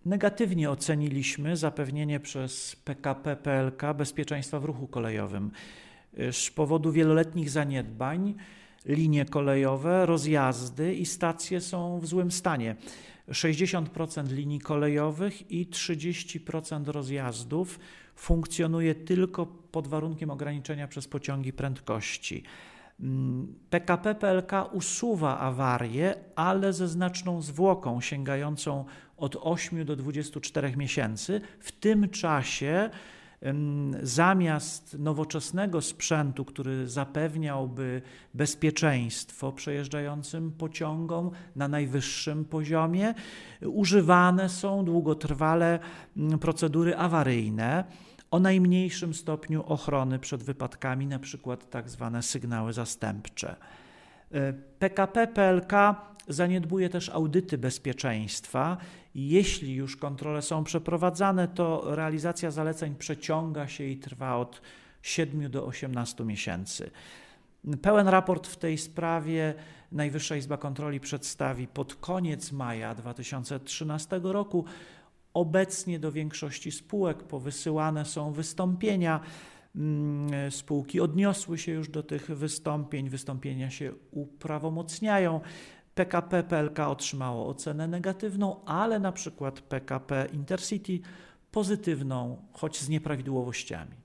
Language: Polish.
Negatywnie oceniliśmy zapewnienie przez PKP PLK bezpieczeństwa w ruchu kolejowym. Z powodu wieloletnich zaniedbań linie kolejowe, rozjazdy i stacje są w złym stanie. 60% linii kolejowych i 30% rozjazdów funkcjonuje tylko pod warunkiem ograniczenia przez pociągi prędkości. PKP PLK usuwa awarie, ale ze znaczną zwłoką sięgającą od 8 do 24 miesięcy. W tym czasie zamiast nowoczesnego sprzętu, który zapewniałby bezpieczeństwo przejeżdżającym pociągom na najwyższym poziomie, używane są długotrwale procedury awaryjne o najmniejszym stopniu ochrony przed wypadkami, na przykład tak zwane sygnały zastępcze. PKP PLK zaniedbuje też audyty bezpieczeństwa. Jeśli już kontrole są przeprowadzane, to realizacja zaleceń przeciąga się i trwa od 7 do 18 miesięcy. Pełen raport w tej sprawie Najwyższa Izba Kontroli przedstawi pod koniec maja 2013 roku. Obecnie do większości spółek powysyłane są wystąpienia. Spółki odniosły się już do tych wystąpień, wystąpienia się uprawomocniają. PKP PLK otrzymało ocenę negatywną, ale na przykład PKP Intercity pozytywną, choć z nieprawidłowościami.